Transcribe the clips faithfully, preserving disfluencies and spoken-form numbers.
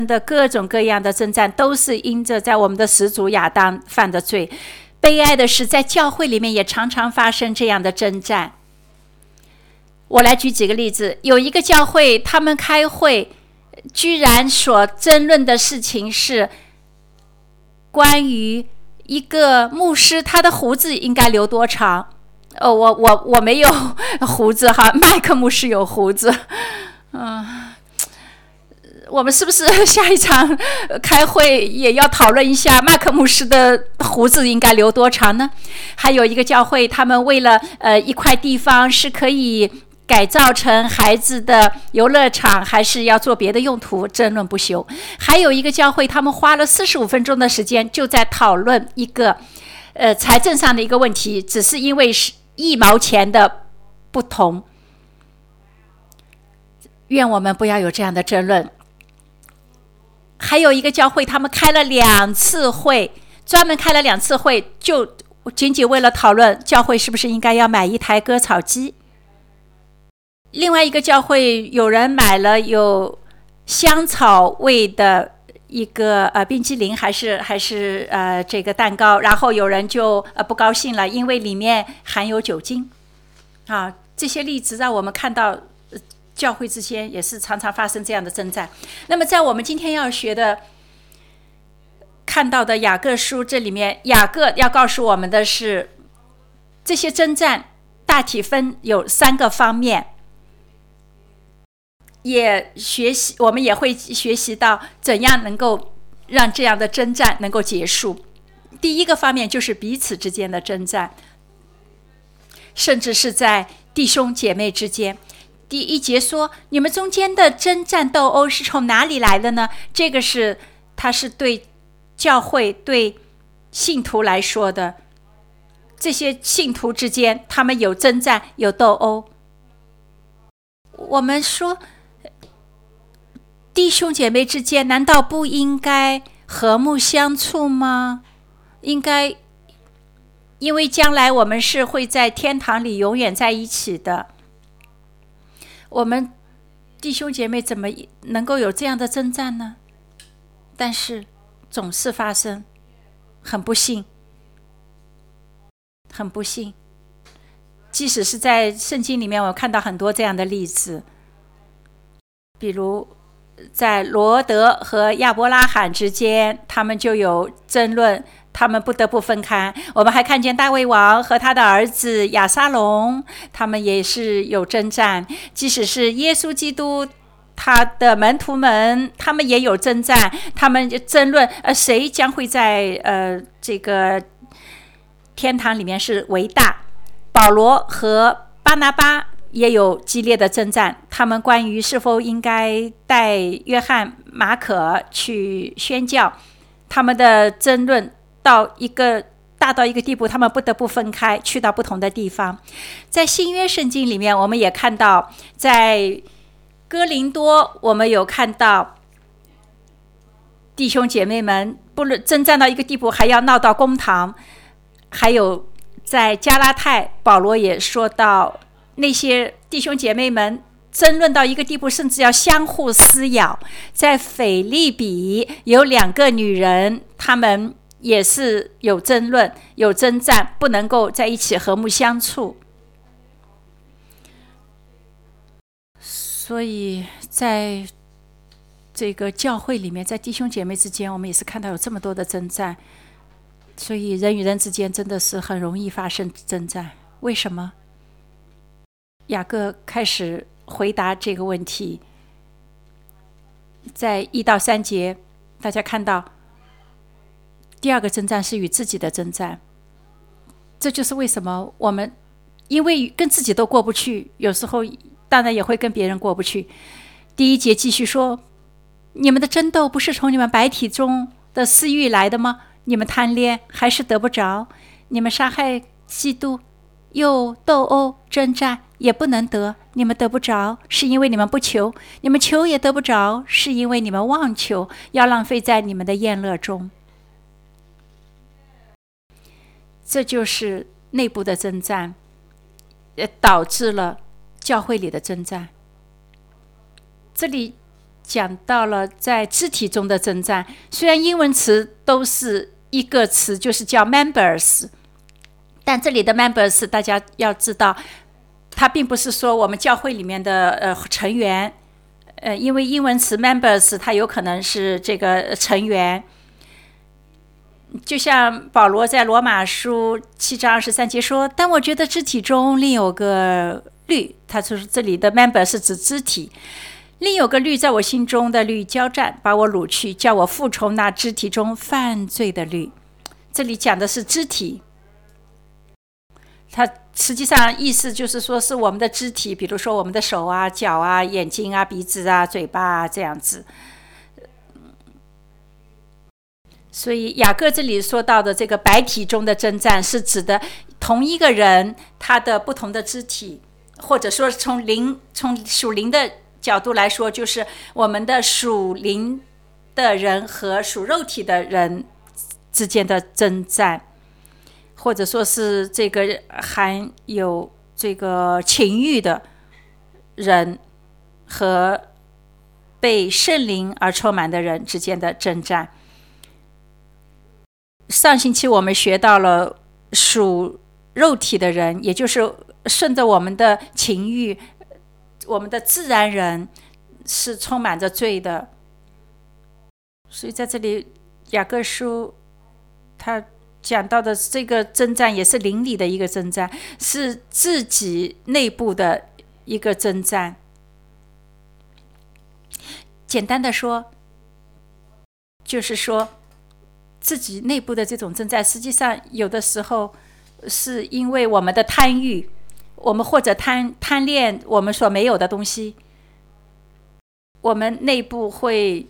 的各种各样的征战，都是因着在我们的始祖亚当犯的罪。悲哀的是，在教会里面也常常发生这样的征战。我来举几个例子，有一个教会，他们开会，居然所争论的事情是关于一个牧师他的胡子应该留多长。哦，我我我没有胡子哈，麦克牧师有胡子。嗯，我们是不是下一场开会也要讨论一下麦克牧师的胡子应该留多长呢？还有一个教会，他们为了呃一块地方是可以改造成孩子的游乐场，还是要做别的用途，争论不休。还有一个教会，他们花了四十五分钟的时间，就在讨论一个呃财政上的一个问题，只是因为是一毛钱的不同。愿我们不要有这样的争论。还有一个教会，他们开了两次会，专门开了两次会，就仅仅为了讨论教会是不是应该要买一台割草机。另外一个教会，有人买了有香草味的一个呃冰激凌，还是还是呃这个蛋糕，然后有人就呃不高兴了，因为里面含有酒精。啊，这些例子让我们看到教会之间也是常常发生这样的征战。那么在我们今天要学的看到的雅各书这里面，雅各要告诉我们的是，这些征战大体分有三个方面，也学习我们也会学习到怎样能够让这样的征战能够结束。第一个方面就是彼此之间的征战，甚至是在弟兄姐妹之间。第一节说，你们中间的征战斗殴是从哪里来的呢？这个是他是对教会对信徒来说的，这些信徒之间他们有征战有斗殴。我们说弟兄姐妹之间难道不应该和睦相处吗？应该，因为将来我们是会在天堂里永远在一起的。我们弟兄姐妹怎么能够有这样的征战呢？但是总是发生，很不幸，很不幸。即使是在圣经里面，我看到很多这样的例子，比如在罗德和亚伯拉罕之间，他们就有争论，他们不得不分开。我们还看见大卫王和他的儿子亚撒龙，他们也是有征战。即使是耶稣基督他的门徒们，他们也有征战，他们争论呃谁将会在呃这个天堂里面是为大。保罗和巴拿巴也有激烈的征战，他们关于是否应该带约翰、马可去宣教，他们的争论到一个大到一个地步，他们不得不分开，去到不同的地方。在新约圣经里面，我们也看到，在哥林多，我们有看到弟兄姐妹们不论征战到一个地步，还要闹到公堂。还有在加拉太，保罗也说到，那些弟兄姐妹们争论到一个地步，甚至要相互撕咬。在腓立比有两个女人，她们也是有争论有征战，不能够在一起和睦相处。所以在这个教会里面，在弟兄姐妹之间，我们也是看到有这么多的征战。所以人与人之间真的是很容易发生征战。为什么？雅各开始回答这个问题，在一到三节，大家看到第二个征战是与自己的征战。这就是为什么我们因为跟自己都过不去，有时候当然也会跟别人过不去。第一节继续说，你们的争斗不是从你们白体中的私欲来的吗？你们贪恋还是得不着，你们杀害嫉妒又斗殴征战也不能得，你们得不着是因为你们不求，你们求也得不着是因为你们妄求，要浪费在你们的宴乐中。这就是内部的征战，也导致了教会里的征战。这里讲到了在肢体中的征战。虽然英文词都是一个词，就是叫 members， 但这里的 members 大家要知道，它并不是说我们教会里面的呃成员，呃，因为英文词 members 它有可能是这个成员。就像保罗在罗马书七章二十三节说，但我觉得肢体中另有个律，他说这里的 member 是指肢体，另有个律在我心中的律交战，把我掳去，叫我服从那肢体中犯罪的律。这里讲的是肢体，它实际上意思就是说是我们的肢体，比如说我们的手啊、脚啊、眼睛啊、鼻子啊、嘴巴啊这样子。所以雅各这里说到的这个百体中的征战，是指的同一个人他的不同的肢体，或者说从灵从属灵的角度来说，就是我们的属灵的人和属肉体的人之间的征战，或者说是这个含有这个情欲的人和被圣灵而充满的人之间的征战。上星期我们学到了属肉体的人，也就是顺着我们的情欲，我们的自然人是充满着罪的。所以在这里雅各书他讲到的这个征战也是灵里的一个征战，是自己内部的一个征战。简单的说，就是说自己内部的这种征战，实际上有的时候是因为我们的贪欲，我们或者贪贪恋我们所没有的东西，我们内部会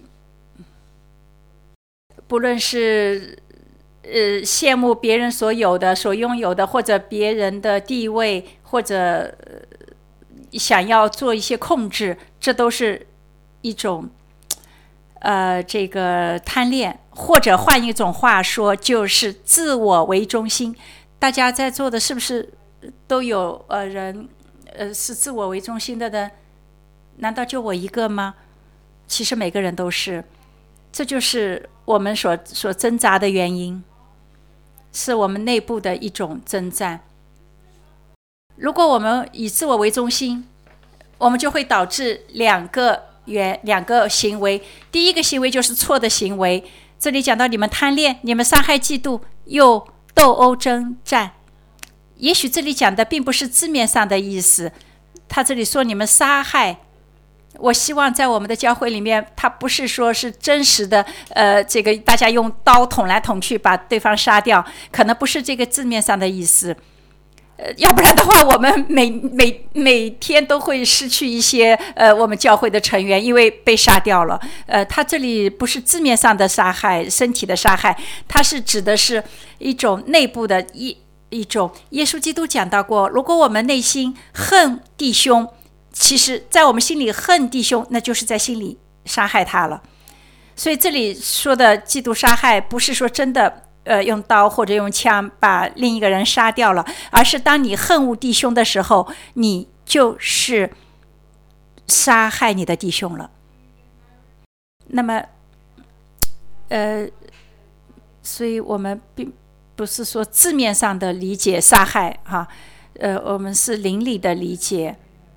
不论是呃羡慕别人所有的、所拥有的，或者别人的地位，或者、呃、想要做一些控制，这都是一种呃这个贪恋。或者换一种话说，就是自我为中心。大家在座的是不是都有呃人呃是自我为中心的呢？难道就我一个吗？其实每个人都是，这就是我们所所挣扎的原因，是我们内部的一种征战。如果我们以自我为中心，我们就会导致两个原两个行为。第一个行为就是错的行为。这里讲到你们贪恋，你们杀害、嫉妒，又斗殴征战。也许这里讲的并不是字面上的意思，他这里说你们杀害，我希望在我们的教会里面，他不是说是真实的，呃，这个大家用刀捅来捅去把对方杀掉，可能不是这个字面上的意思。呃，要不然的话，我们每每每天都会失去一些呃我们教会的成员，因为被杀掉了。呃，他这里不是字面上的杀害，身体的杀害，它是指的是一种内部的一一种。耶稣基督讲到过，如果我们内心恨弟兄，其实在我们心里恨弟兄，那就是在心里杀害他了。所以这里说的嫉妒杀害，不是说真的呃，用刀或者用枪把另一个人杀掉了，而是当你恨恶弟兄的时候，你就是杀害你的弟兄了。那么呃，所以我们并不是说字面上的理解杀害哈，呃，我们是灵里的理解。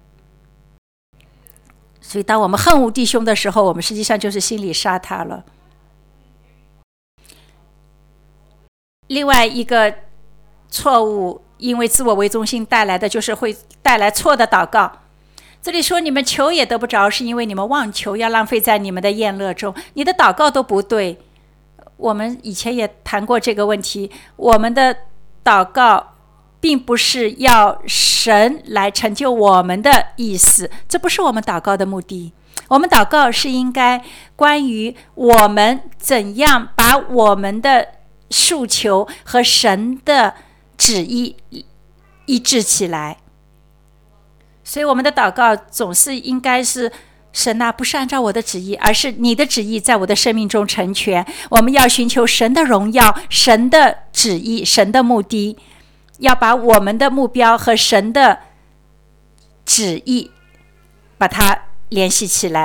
所以当我们恨恶弟兄的时候，我们实际上就是心里杀他了。另外一个错误，因为自我为中心带来的，就是会带来错的祷告。这里说你们求也得不着，是因为你们妄求，要浪费在你们的宴乐中，你的祷告都不对。我们以前也谈过这个问题，我们的祷告并不是要神来成就我们的意思，这不是我们祷告的目的。我们祷告是应该关于我们怎样把我们的诉求和神的旨意一致起来。所以我们的祷告总是应该是，神啊，不是按照我的旨意，而是你的旨意在我的生命中成全。我们要寻求神的荣耀，神的旨意，神的目的，要把我们的目标和神的旨意把它联系起来。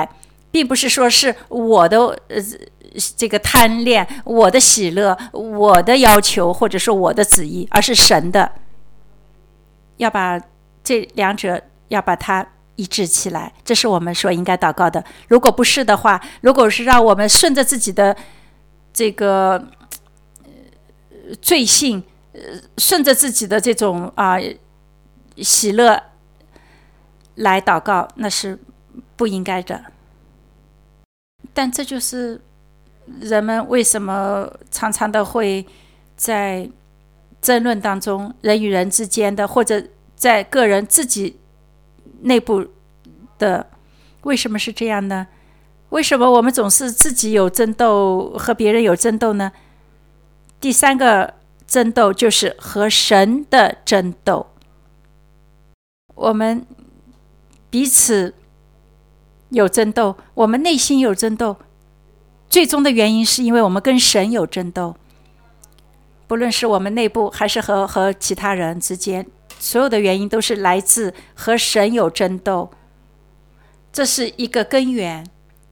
并不是说是我的呃这个贪恋，我的喜乐，我的要求，或者说我的旨意，而是神的。要把这两者要把它一致起来，这是我们所应该祷告的。如果不是的话，如果是让我们顺着自己的这个、呃、罪性，呃，顺着自己的这种啊、呃、喜乐来祷告，那是不应该的。但这就是人们为什么常常的会在争论当中，人与人之间的，或者在个人自己内部的，为什么是这样呢？为什么我们总是自己有争斗，和别人有争斗呢？第三个争斗就是和神的争斗。我们彼此有争斗，我们内心有争斗，最终的原因是因为我们跟神有争斗。不论是我们内部还是和和其他人之间，所有的原因都是来自和神有争斗，这是一个根源。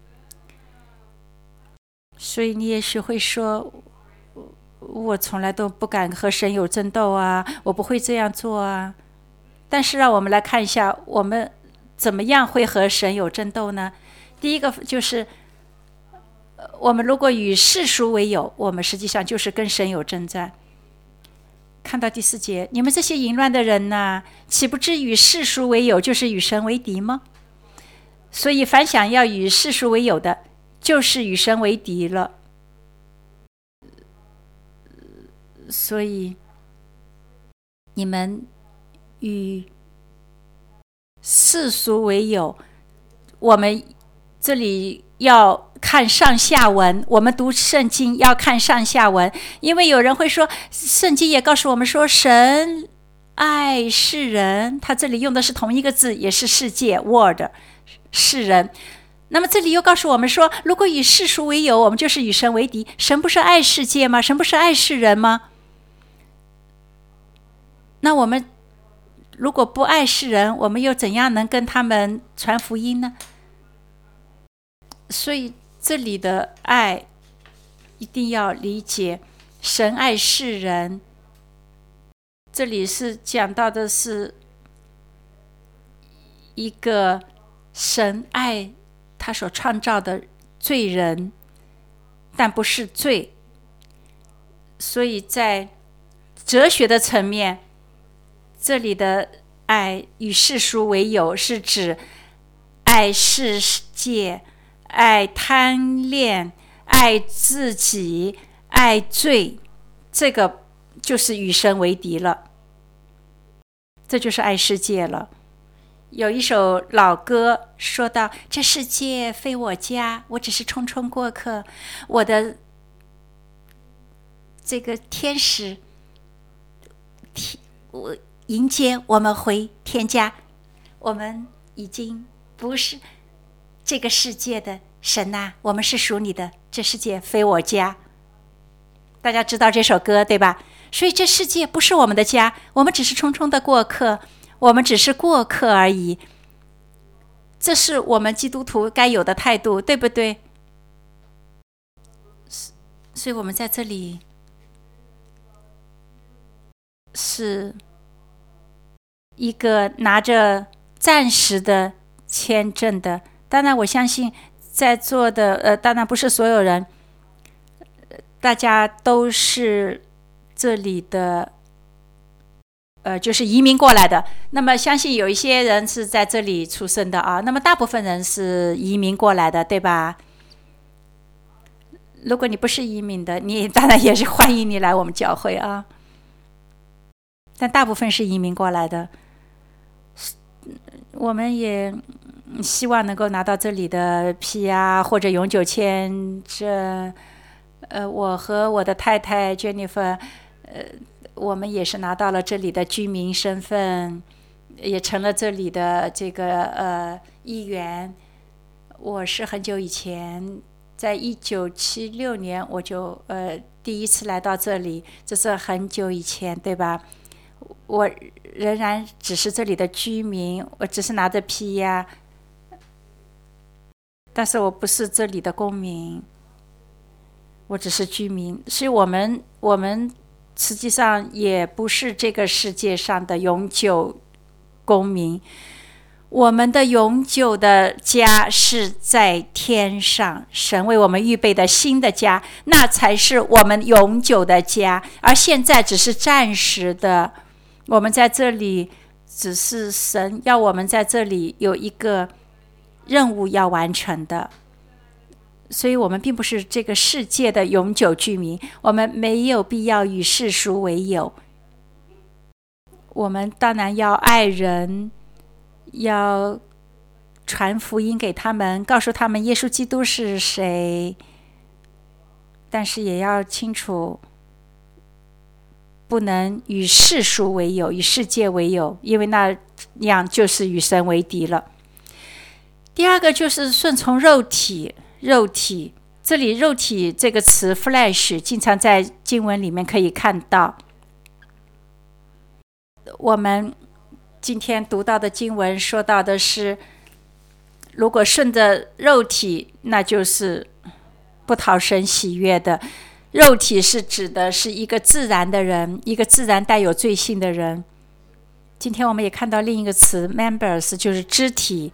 所以你也许会说，我从来都不敢和神有争斗啊，我不会这样做啊。但是让我们来看一下，我们怎么样会和神有争斗呢？第一个就是我们如果与世俗为友，我们实际上就是跟神有征战。看到第四节，你们这些淫乱的人呐，岂不知与世俗为友就是与神为敌吗？所以凡想要与世俗为友的，就是与神为敌了。所以你们与世俗为友，我们这里要看上下文，我们读圣经要看上下文，因为有人会说，圣经也告诉我们说神爱世人，他这里用的是同一个字，也是世界 world 世人。那么这里又告诉我们说，如果以世俗为友，我们就是与神为敌。神不是爱世界吗？神不是爱世人吗？那我们如果不爱世人，我们又怎样能跟他们传福音呢？所以这里的爱一定要理解，神爱世人，这里是讲到的是一个神爱他所创造的罪人，但不是罪。所以在哲学的层面，这里的爱与世俗为友，是指爱世界，爱贪恋，爱自己，爱罪，这个就是与神为敌了，这就是爱世界了。有一首老歌说到，这世界非我家，我只是匆匆过客，我的这个天使我迎接我们回天家，我们已经不是这个世界的神啊，我们是属你的，这世界非我家。大家知道这首歌对吧？所以这世界不是我们的家，我们只是匆匆的过客，我们只是过客而已。这是我们基督徒该有的态度，对不对？所以我们在这里是一个拿着暂时的签证的。当然我相信在座的呃，当然不是所有人，大家都是这里的呃，就是移民过来的。那么相信有一些人是在这里出生的啊，那么大部分人是移民过来的，对吧？如果你不是移民的，你当然也是欢迎你来我们教会啊。但大部分是移民过来的，我们也希望能够拿到这里的 P R 或者永久签证。呃，我和我的太太 Jennifer， 呃，我们也是拿到了这里的居民身份，也成了这里的这个呃议员。我是很久以前，在一九七六年我就呃第一次来到这里，这是很久以前，对吧？我仍然只是这里的居民，我只是拿着 P R。 但是我不是这里的公民，我只是居民。所以我们我们实际上也不是这个世界上的永久公民，我们的永久的家是在天上，神为我们预备的新的家，那才是我们永久的家。而现在只是暂时的，我们在这里只是神要我们在这里有一个任务要完成的，所以我们并不是这个世界的永久居民，我们没有必要与世俗为友。我们当然要爱人，要传福音给他们，告诉他们耶稣基督是谁，但是也要清楚不能与世俗为友，与世界为友，因为那样就是与神为敌了。第二个就是顺从肉体，肉体这里肉体这个词 flesh 经常在经文里面可以看到。我们今天读到的经文说到的是，如果顺着肉体，那就是不讨神喜悦的。肉体是指的是一个自然的人，一个自然带有罪性的人。今天我们也看到另一个词 members 就是肢体，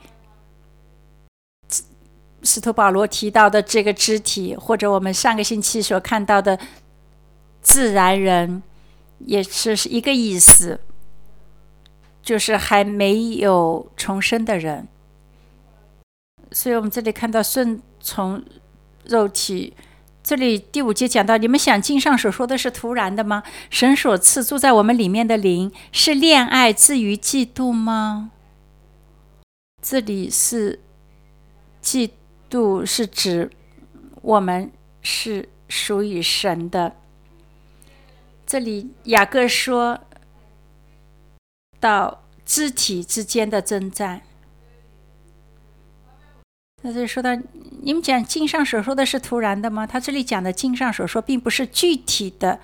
使徒保罗提到的这个肢体，或者我们上个星期所看到的自然人，也是一个意思，就是还没有重生的人。所以我们这里看到顺从肉体，这里第五节讲到，你们想经上所说的是突然的吗？神所赐住在我们里面的灵是恋爱至于嫉妒吗？这里是嫉妒，是指我们是属于神的。这里雅各说到肢体之间的征战，那这里说到，你们讲经上所说的是突然的吗？他这里讲的经上所说并不是具体的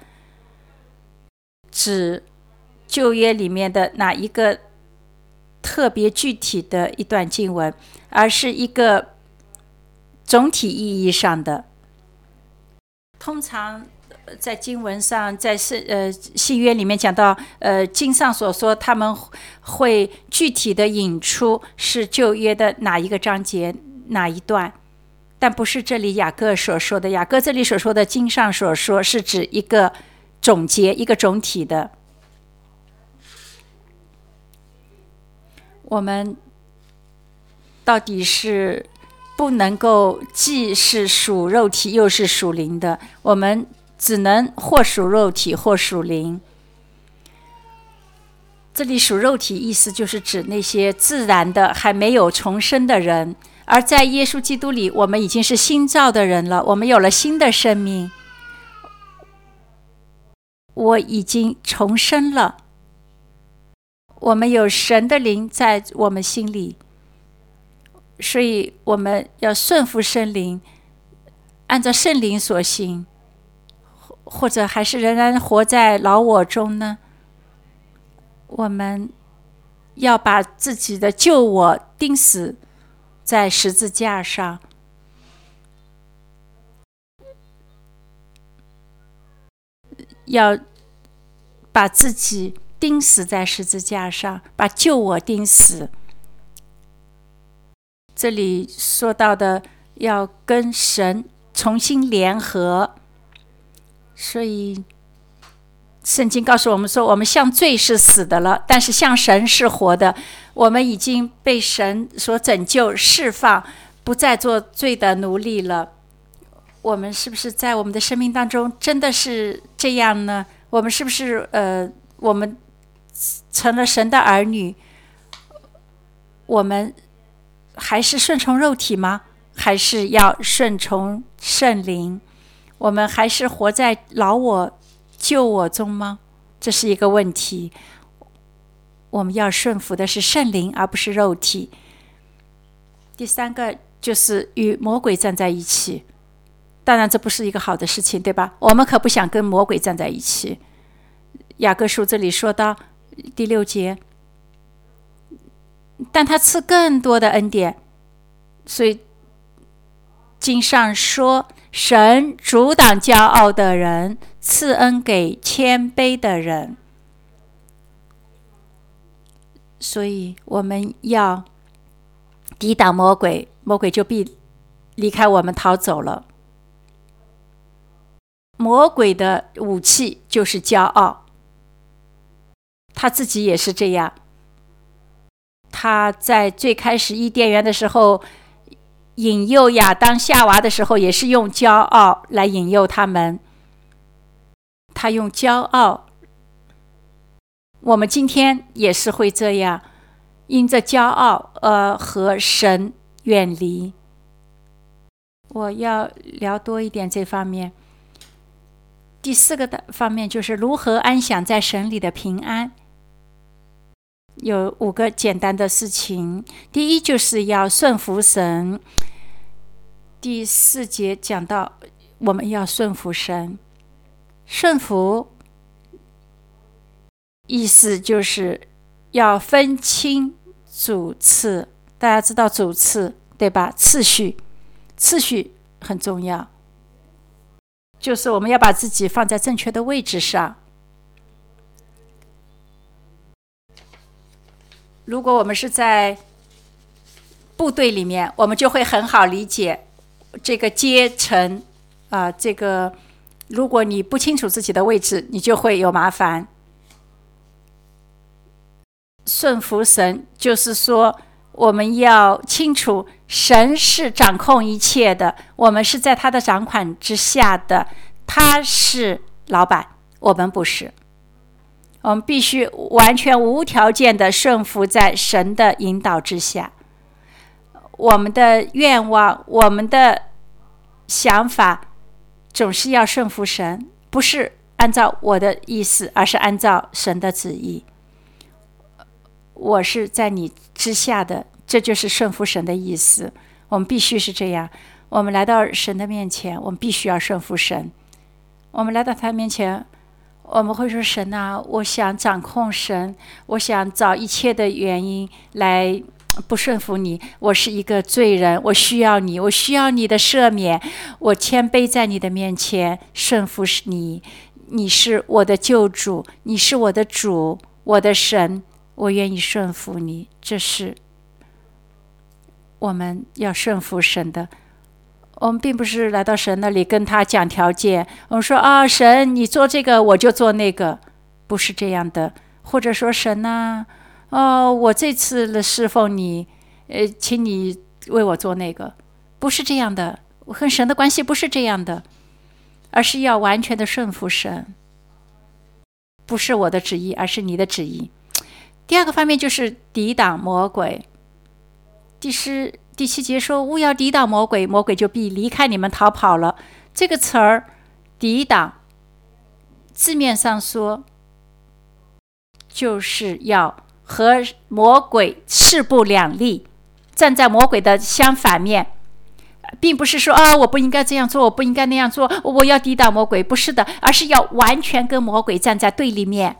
指旧约里面的哪一个特别具体的一段经文，而是一个总体意义上的。通常在经文上，在呃新约里面讲到，呃经上所说，他们会具体的引出是旧约的哪一个章节哪一段，但不是这里雅各所说的。雅各这里所说的经上所说是指一个总结，一个总体的。我们到底是不能够既是属肉体又是属灵的，我们只能或属肉体或属灵。这里属肉体意思就是指那些自然的还没有重生的人，而在耶稣基督里，我们已经是新造的人了，我们有了新的生命，我已经重生了，我们有神的灵在我们心里，所以我们要顺服圣灵，按照圣灵所行，或者还是仍然活在老我中呢？我们要把自己的旧我钉死在十字架上，要把自己钉死在十字架上，把旧我钉死。这里说到的要跟神重新联合，所以圣经告诉我们说，我们向罪是死的了，但是向神是活的。我们已经被神所拯救释放，不再做罪的奴隶了。我们是不是在我们的生命当中真的是这样呢？我们是不是呃，我们成了神的儿女？我们还是顺从肉体吗？还是要顺从圣灵？我们还是活在老我救我中吗？这是一个问题。我们要顺服的是圣灵，而不是肉体。第三个就是与魔鬼站在一起。当然这不是一个好的事情，对吧？我们可不想跟魔鬼站在一起。雅各书这里说到第六节，但他赐更多的恩典，所以经上说，神阻挡骄傲的人，赐恩给谦卑的人。所以我们要抵挡魔鬼，魔鬼就必离开我们逃走了。魔鬼的武器就是骄傲，他自己也是这样。他在最开始伊甸园的时候，引诱亚当夏娃的时候，也是用骄傲来引诱他们。他用骄傲，我们今天也是会这样，因着骄傲而和神远离。我要聊多一点这方面。第四个的方面就是如何安享在神里的平安。有五个简单的事情。第一，就是要顺服神。第四节讲到我们要顺服神。顺服意思就是要分清主次。大家知道主次对吧？次序，次序很重要，就是我们要把自己放在正确的位置上。如果我们是在部队里面，我们就会很好理解这个阶层啊、呃，这个如果你不清楚自己的位置，你就会有麻烦。顺服神就是说，我们要清楚神是掌控一切的，我们是在他的掌管之下的，他是老板，我们不是。我们必须完全无条件的顺服在神的引导之下。我们的愿望，我们的想法总是要顺服神，不是按照我的意思，而是按照神的旨意。我是在你之下的，这就是顺服神的意思。我们必须是这样。我们来到神的面前，我们必须要顺服神。我们来到他面前，我们会说，神啊，我想掌控神，我想找一切的原因来不顺服你。我是一个罪人，我需要你，我需要你的赦免。我谦卑在你的面前，顺服你。你是我的救主，你是我的主，我的神，我愿意顺服你。这是我们要顺服神的。我们并不是来到神那里跟他讲条件，我们说啊，神你做这个我就做那个，不是这样的。或者说神啊，哦，我这次的侍奉你，呃，请你为我做那个，不是这样的。我和神的关系不是这样的，而是要完全的顺服神，不是我的旨意，而是你的旨意。第二个方面就是抵挡魔鬼。第十第七节说，勿要抵挡魔鬼，魔鬼就必离开你们逃跑了。这个词儿抵挡，字面上说就是要和魔鬼势不两立，站在魔鬼的相反面，并不是说啊，我不应该这样做，我不应该那样做，我要抵挡魔鬼，不是的，而是要完全跟魔鬼站在对立面。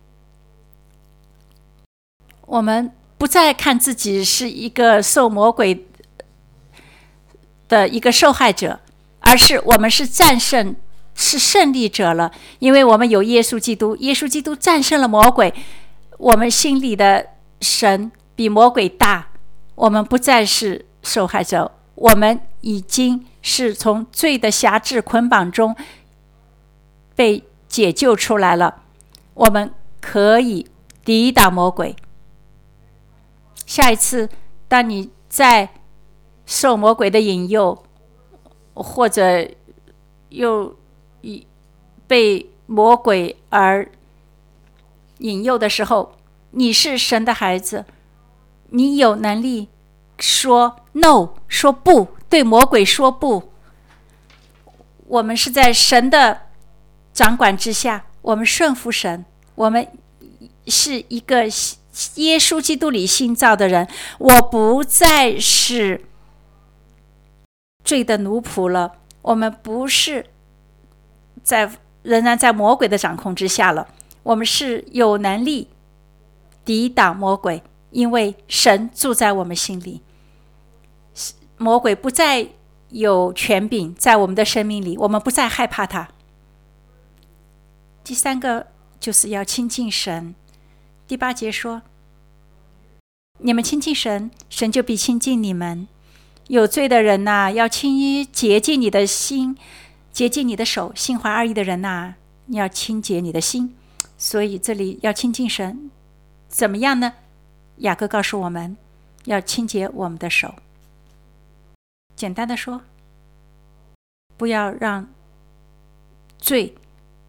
我们不再看自己是一个受魔鬼的一个受害者，而是我们是战胜，是胜利者了。因为我们有耶稣基督，耶稣基督战胜了魔鬼，我们心里的神比魔鬼大，我们不再是受害者，我们已经是从罪的辖制捆绑中被解救出来了，我们可以抵挡魔鬼。下一次当你在受魔鬼的引诱，或者又被魔鬼而引诱的时候，你是神的孩子，你有能力说 no， 说不，对魔鬼说不。我们是在神的掌管之下，我们顺服神，我们是一个耶稣基督里新造的人，我不再是罪的奴仆了，我们不是在仍然在魔鬼的掌控之下了，我们是有能力抵挡魔鬼，因为神住在我们心里，魔鬼不再有权柄在我们的生命里，我们不再害怕他。第三个就是要亲近神。第八节说，你们亲近神，神就必亲近你们。有罪的人呐、啊，要轻易洁净你的心，洁净你的手；心怀二意的人呐、啊，你要清洁你的心。所以这里要亲近神，怎么样呢？雅各告诉我们，要清洁我们的手。简单的说，不要让罪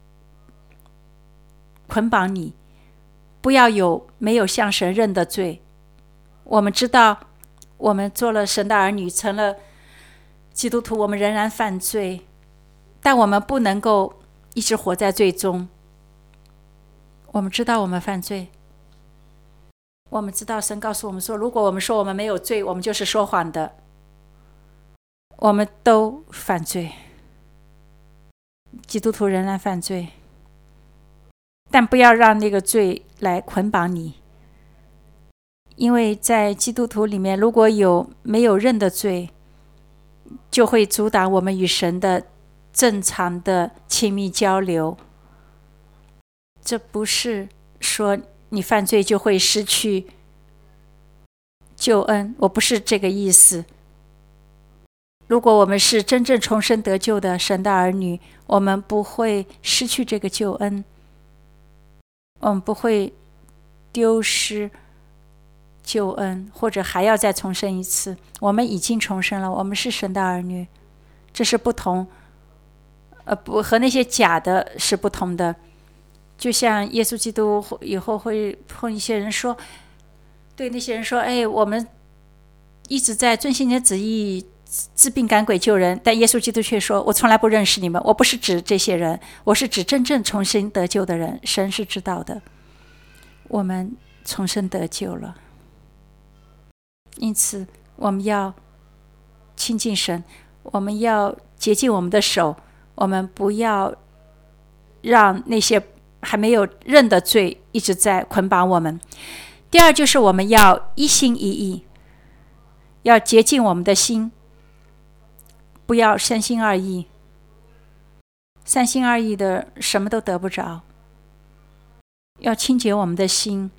捆绑你，不要有没有向神认的罪。我们知道，我们做了神的儿女，成了基督徒，我们仍然犯罪，但我们不能够一直活在罪中。我们知道我们犯罪，我们知道神告诉我们说，如果我们说我们没有罪，我们就是说谎的。我们都犯罪，基督徒仍然犯罪，但不要让那个罪来捆绑你。因为在基督徒里面，如果有没有认的罪，就会阻挡我们与神的正常的亲密交流。这不是说你犯罪就会失去救恩，我不是这个意思。如果我们是真正重生得救的神的儿女，我们不会失去这个救恩，我们不会丢失救恩，或者还要再重生一次。我们已经重生了，我们是神的儿女，这是不同，呃，不和那些假的是不同的。就像耶稣基督以后会碰一些人说，对那些人说，哎，我们一直在遵行你的旨意，治病赶鬼救人，但耶稣基督却说，我从来不认识你们。我不是指这些人，我是指真正重新得救的人。神是知道的，我们重生得救了，因此我们要亲近神，我们要洁净我们的手，我们不要让那些还没有认的罪一直在捆绑我们。第二就是我们要一心一意，要洁净我们的心，不要三心二意。三心二意的什么都得不着。要清洁我们的心，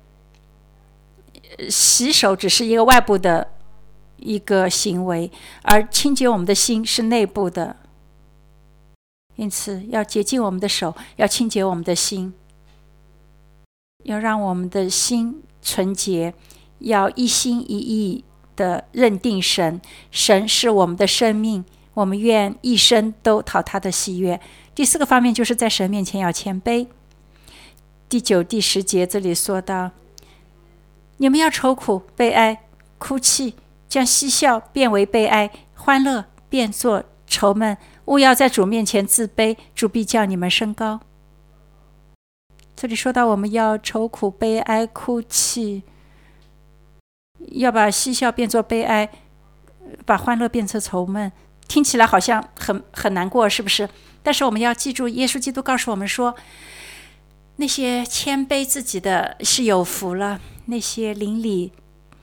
洗手只是一个外部的一个行为，而清洁我们的心是内部的。因此要洁净我们的手，要清洁我们的心，要让我们的心纯洁，要一心一意的认定神，神是我们的生命，我们愿一生都讨他的喜悦。第四个方面就是在神面前要谦卑。第九、第十节这里说到，你们要愁苦、悲哀、哭泣，将嬉笑变为悲哀，欢乐变作愁闷。勿要在主面前自卑，主必叫你们升高。这里说到我们要愁苦、悲哀、哭泣，要把嬉笑变作悲哀，把欢乐变成愁闷，听起来好像很很难过，是不是？但是我们要记住，耶稣基督告诉我们说，那些谦卑自己的是有福了，那些邻里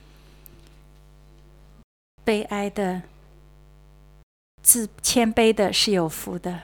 悲哀的、自谦卑的是有福的。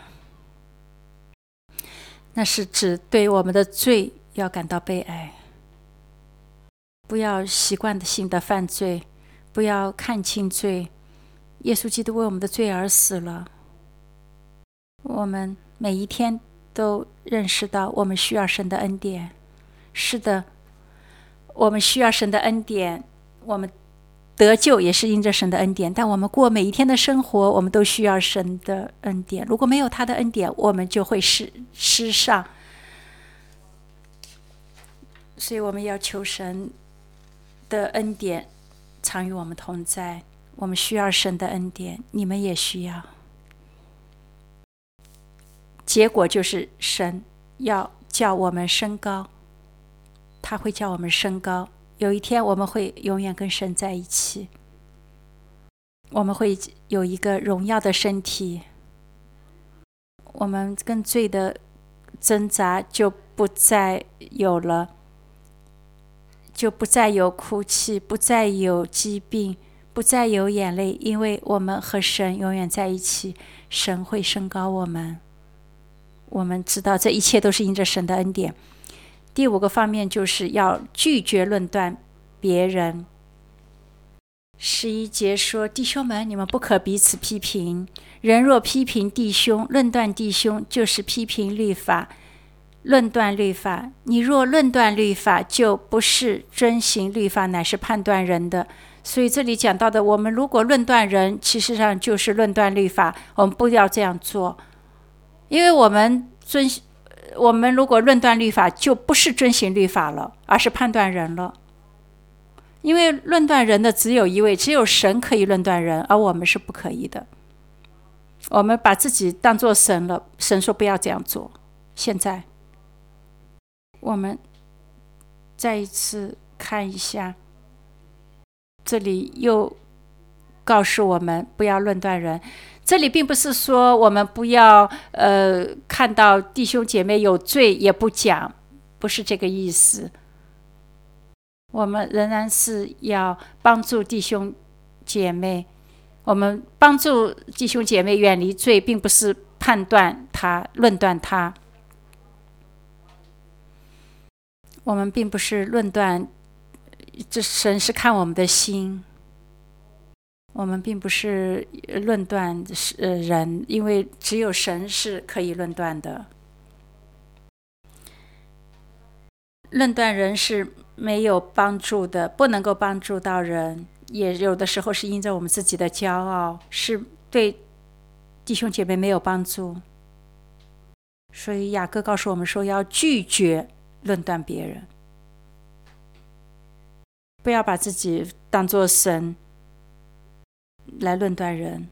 那是指对我们的罪要感到悲哀，不要习惯性的犯罪，不要看轻罪。耶稣基督为我们的罪而死了，我们每一天都认识到我们需要神的恩典。是的，我们需要神的恩典，我们得救也是因着神的恩典，但我们过每一天的生活，我们都需要神的恩典。如果没有他的恩典，我们就会失失丧。所以我们要求神的恩典常与我们同在，我们需要神的恩典，你们也需要。结果就是神要叫我们升高，他会叫我们升高。有一天我们会永远跟神在一起，我们会有一个荣耀的身体，我们跟罪的挣扎就不再有了，就不再有哭泣，不再有疾病， 不再有眼泪，因为我们和神永远在一起，神会升高我们。我们知道这一切都是因着神的恩典。第五个方面就是要拒绝论断别人。十一节说，弟兄们，你们不可彼此批评，人若批评弟兄，论断弟兄，就是批评律法，论断律法。你若论断律法，就不是遵行律法，乃是判断人的。所以这里讲到的，我们如果论断人，其实上就是论断律法，我们不要这样做。因为我们遵我们如果论断律法，就不是遵行律法了，而是判断人了。因为论断人的只有一位，只有神可以论断人，而我们是不可以的。我们把自己当作神了，神说不要这样做。现在我们再一次看一下，这里又告诉我们不要论断人。这里并不是说我们不要呃看到弟兄姐妹有罪也不讲，不是这个意思。我们仍然是要帮助弟兄姐妹，我们帮助弟兄姐妹远离罪，并不是判断他、论断他。我们并不是论断，这神是看我们的心。我们并不是论断人，因为只有神是可以论断的。论断人是没有帮助的，不能够帮助到人，也有的时候是因着我们自己的骄傲，是对弟兄姐妹没有帮助。所以雅各告诉我们说，要拒绝论断别人，不要把自己当作神来论断人。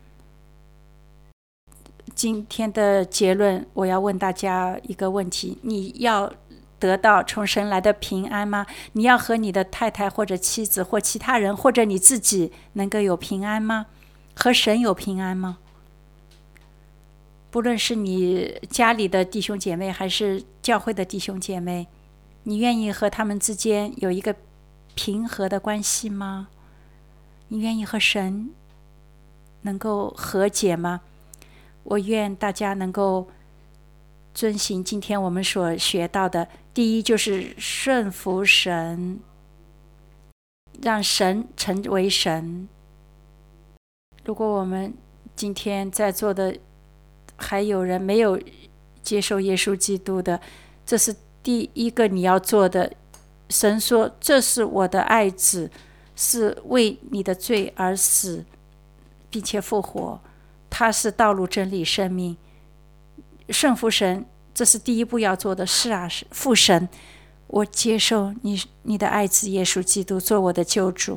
今天的结论，我要问大家一个问题：你要得到从神来的平安吗？你要和你的太太或者妻子或其他人或者你自己能够有平安吗？和神有平安吗？不论是你家里的弟兄姐妹还是教会的弟兄姐妹，你愿意和他们之间有一个平和的关系吗？你愿意和神能够和解吗？我愿大家能够遵行今天我们所学到的。第一，就是顺服神，让神成为神。如果我们今天在座的还有人没有接受耶稣基督的，这是第一个你要做的。神说，这是我的爱子，是为你的罪而死并且复活，他是道路真理生命。顺服神，这是第一步要做的。是啊，父神，我接受你你的爱子耶稣基督做我的救主。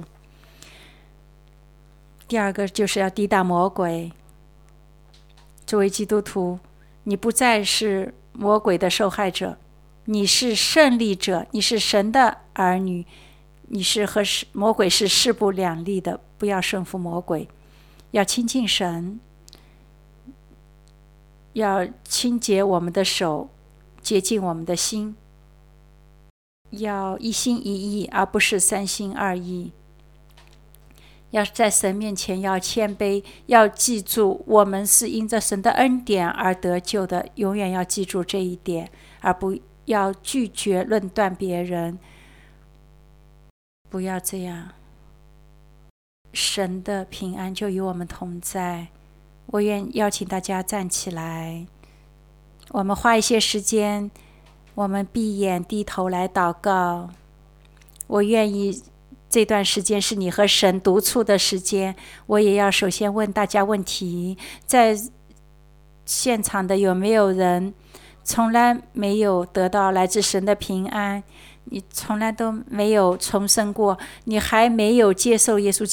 第二个就是要抵挡魔鬼。作为基督徒，你不再是魔鬼的受害者，你是胜利者，你是神的儿女，你是和魔鬼是势不两立的。不要顺服魔鬼，要亲近神，要清洁我们的手，洁净我们的心，要一心一意，而不是三心二意。要在神面前要谦卑，要记住我们是因着神的恩典而得救的，永远要记住这一点，而不要拒绝论断别人。不要这样，神的平安就与我们同在。我愿邀请大家站起来，我们花一些时间，我们闭眼低头来祷告。我愿意这段时间是你和神独处的时间。我也要首先问大家问题，在现场的有没有人从来没有得到来自神的平安？你从来都没有重生过，你还没有接受耶稣基督